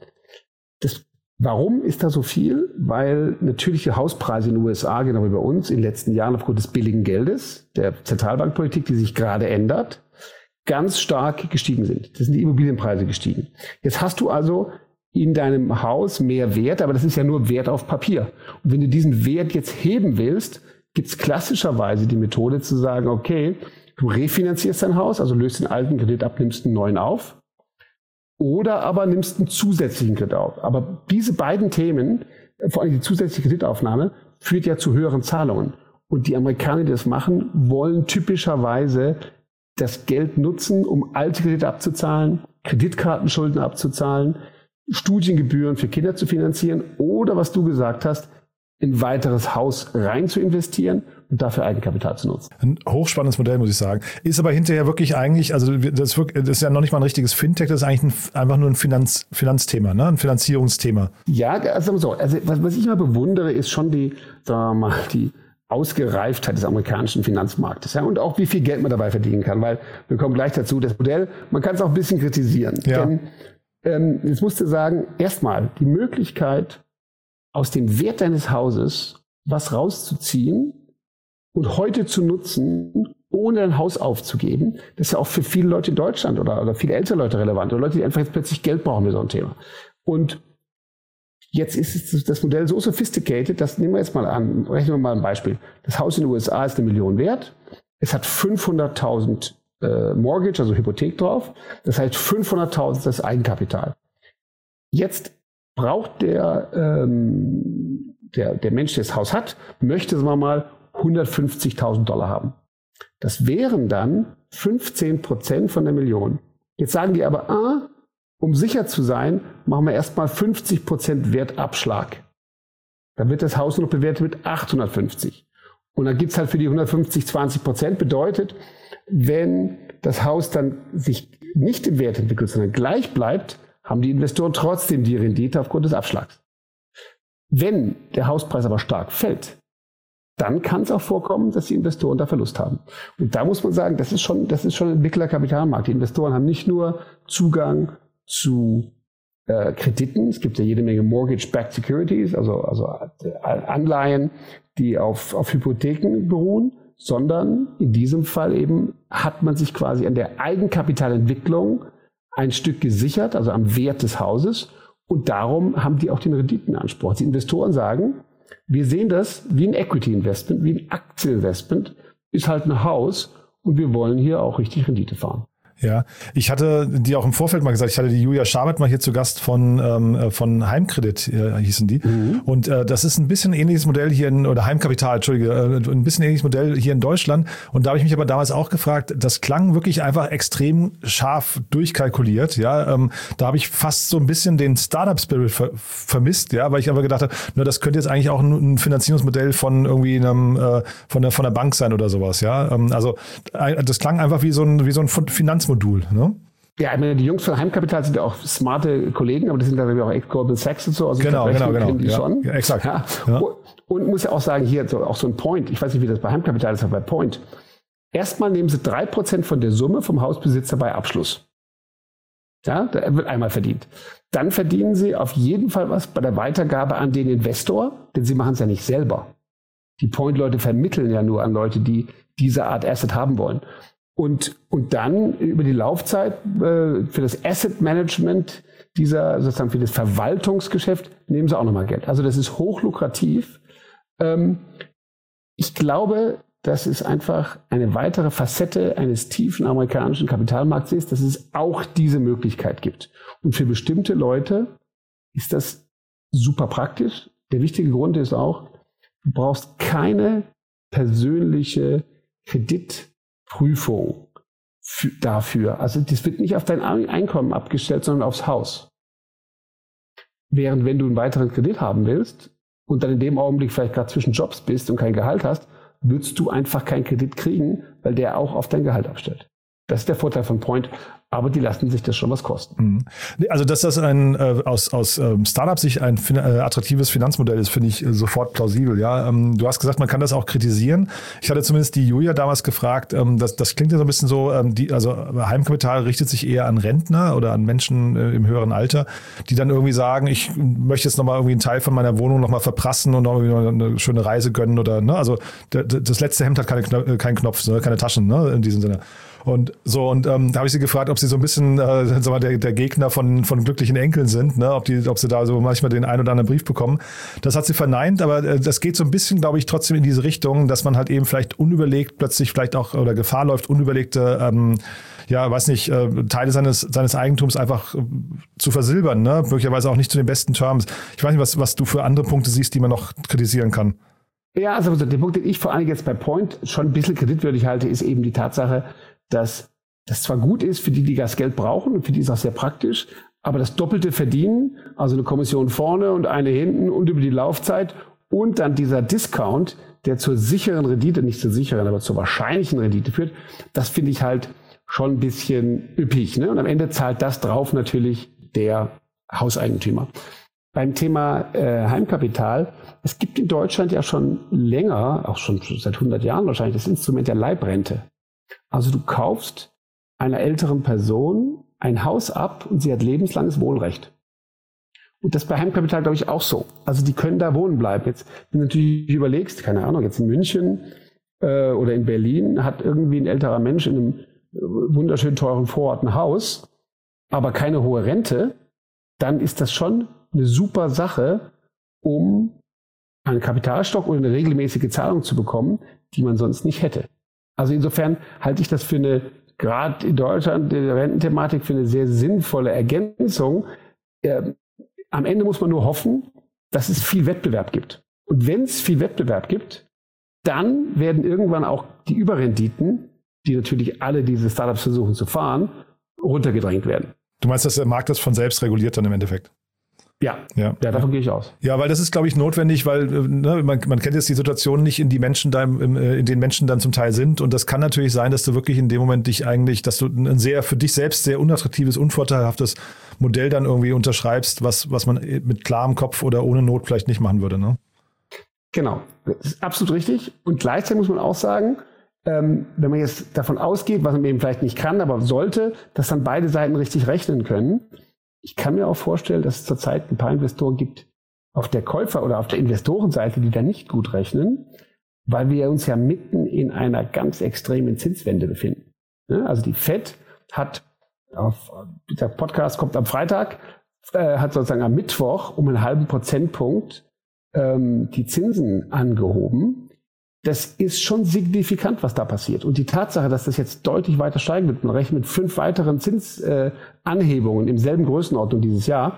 warum ist da so viel? Weil natürlich die Hauspreise in den USA, genau wie bei uns, in den letzten Jahren aufgrund des billigen Geldes, der Zentralbankpolitik, die sich gerade ändert, ganz stark gestiegen sind. Das sind die Immobilienpreise gestiegen. Jetzt hast du also in deinem Haus mehr Wert, aber das ist ja nur Wert auf Papier. Und wenn du diesen Wert jetzt heben willst, gibt es klassischerweise die Methode zu sagen, okay, du refinanzierst dein Haus, also löst den alten Kredit ab, nimmst einen neuen auf, oder aber nimmst einen zusätzlichen Kredit auf. Aber diese beiden Themen, vor allem die zusätzliche Kreditaufnahme, führt ja zu höheren Zahlungen. Und die Amerikaner, die das machen, wollen typischerweise das Geld nutzen, um alte Kredite abzuzahlen, Kreditkartenschulden abzuzahlen, Studiengebühren für Kinder zu finanzieren oder, was du gesagt hast, in ein weiteres Haus rein zu investieren und dafür Eigenkapital zu nutzen. Ein hochspannendes Modell, muss ich sagen. Ist aber hinterher wirklich eigentlich, also das ist ja noch nicht mal ein richtiges Fintech, das ist eigentlich einfach nur ein Finanzthema, ne? Ein Finanzierungsthema. Ja, also was ich immer bewundere, ist schon die Ausgereiftheit des amerikanischen Finanzmarktes, ja, und auch wie viel Geld man dabei verdienen kann, weil wir kommen gleich dazu, das Modell, man kann es auch ein bisschen kritisieren. Ja. Denn jetzt musst du sagen, erstmal die Möglichkeit, aus dem Wert deines Hauses was rauszuziehen und heute zu nutzen, ohne ein Haus aufzugeben, das ist ja auch für viele Leute in Deutschland oder viele ältere Leute relevant oder Leute, die einfach jetzt plötzlich Geld brauchen für so ein Thema. Und Jetzt ist das Modell so sophisticated, das nehmen wir jetzt mal an, rechnen wir mal ein Beispiel. Das Haus in den USA ist 1 Million wert, es hat 500.000 Mortgage, also Hypothek drauf, das heißt 500.000 das Eigenkapital. Jetzt braucht der Mensch, der das Haus hat, möchte, sagen wir mal, $150.000 haben. Das wären dann 15% von der Million. Jetzt sagen die aber, um sicher zu sein, machen wir erstmal 50% Wertabschlag. Dann wird das Haus nur noch bewertet mit 850. Und dann gibt es halt für die 150 20%. Bedeutet, wenn das Haus dann sich nicht im Wert entwickelt, sondern gleich bleibt, haben die Investoren trotzdem die Rendite aufgrund des Abschlags. Wenn der Hauspreis aber stark fällt, dann kann es auch vorkommen, dass die Investoren da Verlust haben. Und da muss man sagen, das ist schon ein Entwicklerkapitalmarkt. Die Investoren haben nicht nur Zugang zu Krediten, es gibt ja jede Menge Mortgage-Backed Securities, also Anleihen, die auf Hypotheken beruhen, sondern in diesem Fall eben hat man sich quasi an der Eigenkapitalentwicklung ein Stück gesichert, also am Wert des Hauses, und darum haben die auch den Renditenanspruch. Die Investoren sagen, wir sehen das wie ein Equity-Investment, wie ein Aktieninvestment, ist halt ein Haus und wir wollen hier auch richtig Rendite fahren. Ja, ich hatte die auch im Vorfeld mal gesagt, ich hatte die Julia Schabert mal hier zu Gast von Heimkredit, hießen die. Mhm. Und das ist ein bisschen ähnliches Modell hier oder Heimkapital, ein bisschen ähnliches Modell hier in Deutschland. Und da habe ich mich aber damals auch gefragt, das klang wirklich einfach extrem scharf durchkalkuliert. Ja, da habe ich fast so ein bisschen den Startup-Spirit vermisst, ja, weil ich aber gedacht habe, das könnte jetzt eigentlich auch ein Finanzierungsmodell von irgendwie von der Bank sein oder sowas. Ja, also das klang einfach wie so ein Finanzmodell. Ne? Ja, ich meine, die Jungs von Heimkapital sind ja auch smarte Kollegen, aber die sind dann auch Goldman Sachs und so. Also genau. Die ja, schon. Ja, exakt. Ja. Ja. Und muss ja auch sagen, hier auch so ein Point, ich weiß nicht, wie das bei Heimkapital ist, aber bei Point. Erstmal nehmen sie 3% von der Summe vom Hausbesitzer bei Abschluss. Ja, da wird einmal verdient. Dann verdienen sie auf jeden Fall was bei der Weitergabe an den Investor, denn sie machen es ja nicht selber. Die Point-Leute vermitteln ja nur an Leute, die diese Art Asset haben wollen. Und dann über die Laufzeit für das Asset Management sozusagen für das Verwaltungsgeschäft nehmen sie auch nochmal Geld. Also das ist hochlukrativ. Ich glaube, dass es einfach eine weitere Facette eines tiefen amerikanischen Kapitalmarkts ist, dass es auch diese Möglichkeit gibt. Und für bestimmte Leute ist das super praktisch. Der wichtige Grund ist auch, du brauchst keine persönliche Kreditprüfung dafür. Also das wird nicht auf dein Einkommen abgestellt, sondern aufs Haus. Während wenn du einen weiteren Kredit haben willst und dann in dem Augenblick vielleicht gerade zwischen Jobs bist und kein Gehalt hast, würdest du einfach keinen Kredit kriegen, weil der auch auf dein Gehalt abstellt. Das ist der Vorteil von Point, aber die lassen sich das schon was kosten. Also, dass das aus Startup-Sicht ein attraktives Finanzmodell ist, finde ich sofort plausibel. Ja, du hast gesagt, man kann das auch kritisieren. Ich hatte zumindest die Julia damals gefragt, das klingt ja so ein bisschen so, also Heimkapital richtet sich eher an Rentner oder an Menschen im höheren Alter, die dann irgendwie sagen, ich möchte jetzt nochmal irgendwie einen Teil von meiner Wohnung nochmal verprassen und noch irgendwie eine schöne Reise gönnen oder, ne, also das letzte Hemd hat keinen Knopf, keine Taschen, ne, in diesem Sinne. Und so, da habe ich sie gefragt, ob sie so ein bisschen der Gegner von glücklichen Enkeln sind, ne? Ob sie da so manchmal den einen oder anderen Brief bekommen. Das hat sie verneint, aber das geht so ein bisschen, glaube ich, trotzdem in diese Richtung, dass man halt eben vielleicht unüberlegt plötzlich vielleicht auch oder Gefahr läuft, unüberlegte Teile seines Eigentums einfach zu versilbern, ne? Möglicherweise auch nicht zu den besten Terms. Ich weiß nicht, was du für andere Punkte siehst, die man noch kritisieren kann. Ja, also der Punkt, den ich vor allem jetzt bei Point schon ein bisschen kreditwürdig halte, ist eben die Tatsache, dass das zwar gut ist für die das Geld brauchen und für die ist auch sehr praktisch, aber das doppelte Verdienen, also eine Kommission vorne und eine hinten und über die Laufzeit und dann dieser Discount, der zur sicheren Rendite, nicht zur sicheren, aber zur wahrscheinlichen Rendite führt, das finde ich halt schon ein bisschen üppig, ne? Und am Ende zahlt das drauf natürlich der Hauseigentümer. Beim Thema Heimkapital, es gibt in Deutschland ja schon länger, auch schon seit 100 Jahren wahrscheinlich, das Instrument der Leibrente. Also du kaufst einer älteren Person ein Haus ab und sie hat lebenslanges Wohnrecht. Und das bei Heimkapital, glaube ich, auch so. Also die können da wohnen bleiben. Jetzt, wenn du natürlich überlegst, keine Ahnung, jetzt in München oder in Berlin hat irgendwie ein älterer Mensch in einem wunderschön teuren Vorort ein Haus, aber keine hohe Rente, dann ist das schon eine super Sache, um einen Kapitalstock oder eine regelmäßige Zahlung zu bekommen, die man sonst nicht hätte. Also insofern halte ich das für eine, gerade in Deutschland, die Rententhematik, für eine sehr sinnvolle Ergänzung. Am Ende muss man nur hoffen, dass es viel Wettbewerb gibt. Und wenn es viel Wettbewerb gibt, dann werden irgendwann auch die Überrenditen, die natürlich alle diese Startups versuchen zu fahren, runtergedrängt werden. Du meinst, dass der Markt das von selbst reguliert dann im Endeffekt? Ja, davon gehe ich aus. Ja, weil das ist, glaube ich, notwendig, weil man kennt jetzt die Situation nicht, in den Menschen dann zum Teil sind. Und das kann natürlich sein, dass du wirklich in dem Moment dass du ein für dich selbst sehr unattraktives, unvorteilhaftes Modell dann irgendwie unterschreibst, was man mit klarem Kopf oder ohne Not vielleicht nicht machen würde, ne? Genau, das ist absolut richtig. Und gleichzeitig muss man auch sagen, wenn man jetzt davon ausgeht, was man eben vielleicht nicht kann, aber sollte, dass dann beide Seiten richtig rechnen können. Ich kann mir auch vorstellen, dass es zurzeit ein paar Investoren gibt auf der Käufer- oder auf der Investorenseite, die da nicht gut rechnen, weil wir uns ja mitten in einer ganz extremen Zinswende befinden. Also die FED hat, der Podcast kommt am Freitag, hat sozusagen am Mittwoch um einen halben Prozentpunkt die Zinsen angehoben. Das ist schon signifikant, was da passiert. Und die Tatsache, dass das jetzt deutlich weiter steigen wird, man rechnet mit 5 weiteren Zinsanhebungen im selben Größenordnung dieses Jahr,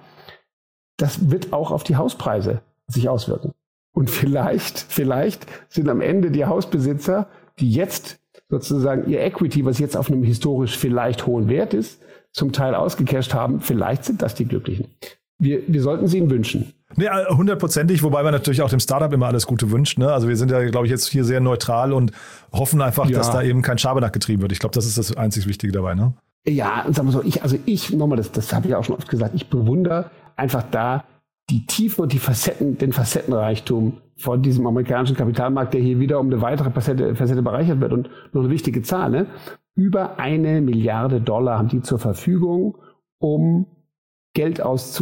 das wird auch auf die Hauspreise sich auswirken. Und vielleicht sind am Ende die Hausbesitzer, die jetzt sozusagen ihr Equity, was jetzt auf einem historisch vielleicht hohen Wert ist, zum Teil ausgecasht haben, vielleicht sind das die Glücklichen. Wir sollten sie ihnen wünschen. Nee, 100%ig, wobei man natürlich auch dem Startup immer alles Gute wünscht. Ne? Also wir sind ja, glaube ich, jetzt hier sehr neutral und hoffen einfach, dass da eben kein Schabernack getrieben wird. Ich glaube, das ist das einzig Wichtige dabei. Ne? Ja, und sagen wir so, ich nochmal, das habe ich auch schon oft gesagt, ich bewundere einfach da die Tiefe und den Facettenreichtum von diesem amerikanischen Kapitalmarkt, der hier wieder um eine weitere Facette bereichert wird. Und noch eine wichtige Zahl, ne? Über $1 Milliarde haben die zur Verfügung, um Geld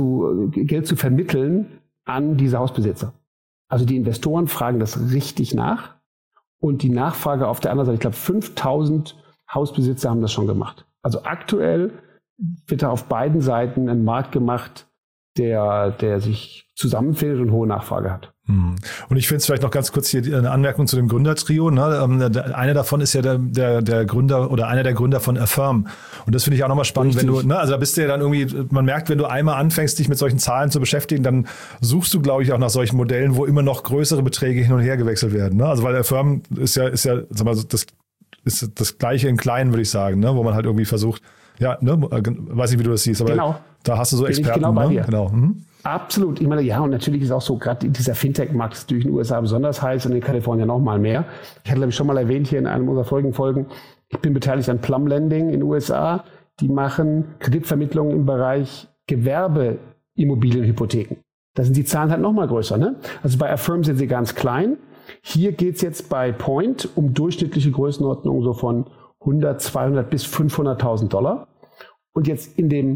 zu vermitteln an diese Hausbesitzer. Also die Investoren fragen das richtig nach und die Nachfrage auf der anderen Seite, ich glaube 5.000 Hausbesitzer haben das schon gemacht. Also aktuell wird da auf beiden Seiten ein Markt gemacht, der sich zusammenfindet und hohe Nachfrage hat. Und ich finde es vielleicht noch ganz kurz hier eine Anmerkung zu dem Gründertrio. Ne? Einer davon ist ja der Gründer oder einer der Gründer von Affirm. Und das finde ich auch nochmal spannend, Richtig. wenn du, also da bist du ja dann irgendwie, man merkt, wenn du einmal anfängst, dich mit solchen Zahlen zu beschäftigen, dann suchst du, glaube ich, auch nach solchen Modellen, wo immer noch größere Beträge hin und her gewechselt werden. Ne? Also weil Affirm ist ja, sag mal, das ist das Gleiche in kleinen, würde ich sagen, ne? Wo man halt irgendwie versucht, ja, ne? Weiß nicht, wie du das siehst, aber genau. Da hast du so Experten. Genau bei dir. Genau. Absolut. Ich meine, ja, und natürlich ist auch so, gerade dieser Fintech-Markt ist durch den USA besonders heiß und in Kalifornien noch mal mehr. Ich hatte, glaube ich, schon mal erwähnt hier in einem unserer Folgen, ich bin beteiligt an Plum Lending in den USA. Die machen Kreditvermittlungen im Bereich Gewerbeimmobilienhypotheken. Da sind die Zahlen halt noch mal größer. Ne? Also bei Affirm sind sie ganz klein. Hier geht es jetzt bei Point um durchschnittliche Größenordnung so von 100, 200 bis $500.000. Und jetzt in dem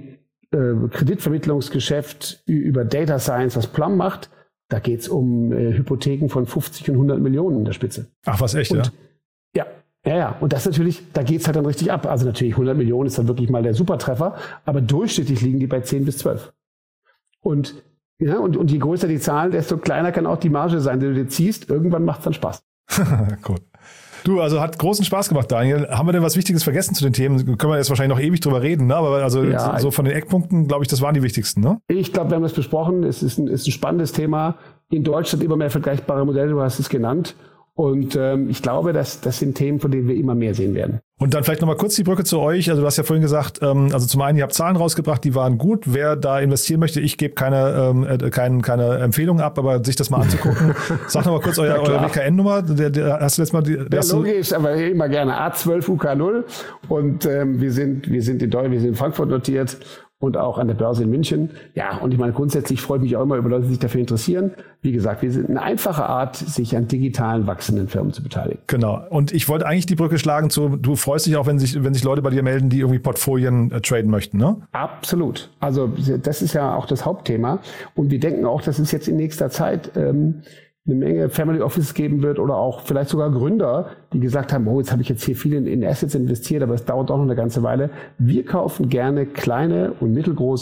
Kreditvermittlungsgeschäft über Data Science, was Plum macht, da geht es um Hypotheken von 50 und 100 Millionen in der Spitze. Ach, was, echt, und, ja? Ja. Und das natürlich, da geht es halt dann richtig ab. Also natürlich 100 Millionen ist dann wirklich mal der Supertreffer, aber durchschnittlich liegen die bei 10 bis 12. Und je größer die Zahl, desto kleiner kann auch die Marge sein, die du dir ziehst. Irgendwann macht es dann Spaß. Cool. Du, also hat großen Spaß gemacht, Daniel. Haben wir denn was Wichtiges vergessen zu den Themen? Können wir jetzt wahrscheinlich noch ewig drüber reden, ne? Aber also ja, so von den Eckpunkten, glaube ich, das waren die wichtigsten, ne? Ich glaube, wir haben das besprochen. Es ist ein spannendes Thema. In Deutschland immer mehr vergleichbare Modelle, du hast es genannt. Und ich glaube, das sind Themen, von denen wir immer mehr sehen werden. Und dann vielleicht nochmal kurz die Brücke zu euch. Also du hast ja vorhin gesagt, also zum einen, ihr habt Zahlen rausgebracht, die waren gut. Wer da investieren möchte, ich gebe keine Empfehlung ab, aber sich das mal anzugucken. Sag nochmal kurz eure WKN-Nummer. Hast du letztes Mal logisch, aber immer gerne. A12UK0. Und wir sind in Frankfurt notiert. Und auch an der Börse in München. Ja, und ich meine, grundsätzlich freue ich mich auch immer über Leute, die sich dafür interessieren. Wie gesagt, wir sind eine einfache Art, sich an digitalen, wachsenden Firmen zu beteiligen. Genau. Und ich wollte eigentlich die Brücke schlagen zu, du freust dich auch, wenn sich Leute bei dir melden, die irgendwie Portfolien traden möchten, ne? Absolut. Also das ist ja auch das Hauptthema. Und wir denken auch, dass es jetzt in nächster Zeit eine Menge Family Offices geben wird oder auch vielleicht sogar Gründer, die gesagt haben, jetzt habe ich jetzt hier viel in Assets investiert, aber es dauert auch noch eine ganze Weile. Wir kaufen gerne kleine und mittelgroße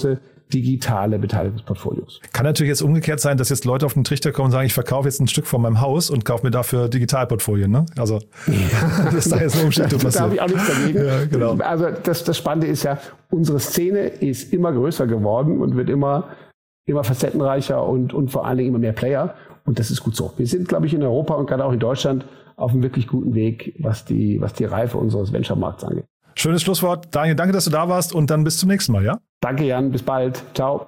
digitale Beteiligungsportfolios. Kann natürlich jetzt umgekehrt sein, dass jetzt Leute auf den Trichter kommen und sagen, ich verkaufe jetzt ein Stück von meinem Haus und kaufe mir dafür Digitalportfolien. Ne? Also das ist da jetzt eine Umschichtung passiert. Da habe ich auch nichts dagegen. Ja, genau. Also das Spannende ist ja, unsere Szene ist immer größer geworden und wird immer facettenreicher und vor allen Dingen immer mehr Player. Und das ist gut so. Wir sind, glaube ich, in Europa und gerade auch in Deutschland auf einem wirklich guten Weg, was die Reife unseres Venture-Markts angeht. Schönes Schlusswort. Daniel, danke, dass du da warst und dann bis zum nächsten Mal, ja? Danke, Jan. Bis bald. Ciao.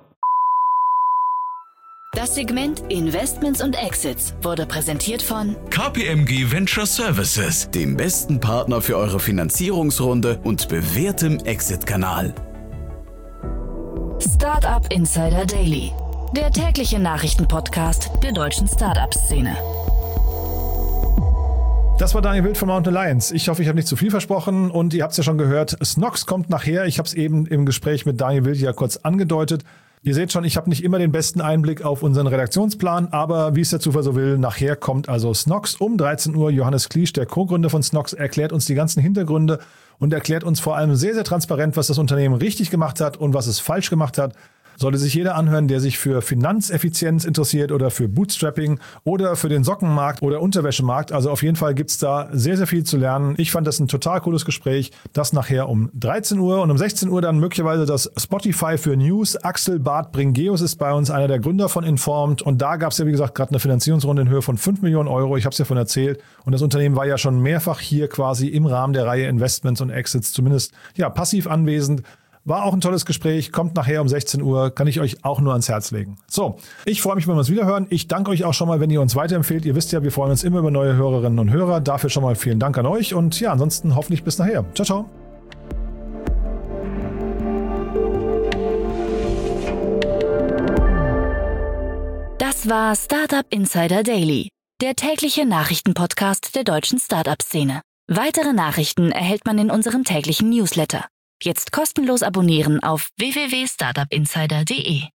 Das Segment Investments und Exits wurde präsentiert von KPMG Venture Services, dem besten Partner für eure Finanzierungsrunde und bewährtem Exit-Kanal. Startup Insider Daily, der tägliche Nachrichtenpodcast der deutschen Startup-Szene. Das war Daniel Wild von Mountain Alliance. Ich hoffe, ich habe nicht zu viel versprochen und ihr habt es ja schon gehört, Snox kommt nachher. Ich habe es eben im Gespräch mit Daniel Wild ja kurz angedeutet. Ihr seht schon, ich habe nicht immer den besten Einblick auf unseren Redaktionsplan, aber wie es der Zufall so will, nachher kommt also Snox um 13 Uhr. Johannes Kliesch, der Co-Gründer von Snox, erklärt uns die ganzen Hintergründe und erklärt uns vor allem sehr, sehr transparent, was das Unternehmen richtig gemacht hat und was es falsch gemacht hat. Sollte sich jeder anhören, der sich für Finanzeffizienz interessiert oder für Bootstrapping oder für den Sockenmarkt oder Unterwäschemarkt. Also auf jeden Fall gibt's da sehr, sehr viel zu lernen. Ich fand das ein total cooles Gespräch. Das nachher um 13 Uhr und um 16 Uhr dann möglicherweise das Spotify für News. Axel Barth Bringeus ist bei uns, einer der Gründer von Informed. Und da gab's ja, wie gesagt, gerade eine Finanzierungsrunde in Höhe von 5 Millionen Euro. Ich habe es ja von erzählt. Und das Unternehmen war ja schon mehrfach hier quasi im Rahmen der Reihe Investments und Exits zumindest ja passiv anwesend. War auch ein tolles Gespräch, kommt nachher um 16 Uhr, kann ich euch auch nur ans Herz legen. So, ich freue mich, wenn wir uns wieder hören. Ich danke euch auch schon mal, wenn ihr uns weiterempfehlt. Ihr wisst ja, wir freuen uns immer über neue Hörerinnen und Hörer. Dafür schon mal vielen Dank an euch und ja, ansonsten hoffentlich bis nachher. Ciao, ciao. Das war Startup Insider Daily, der tägliche Nachrichtenpodcast der deutschen Startup-Szene. Weitere Nachrichten erhält man in unserem täglichen Newsletter. Jetzt kostenlos abonnieren auf www.startupinsider.de.